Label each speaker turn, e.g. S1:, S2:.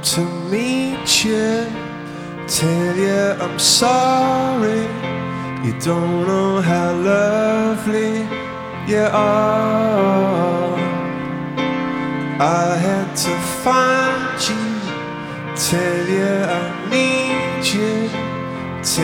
S1: to meet you, tell you I'm sorry. You don't know how lovely you are. I had to find you, tell you I need you.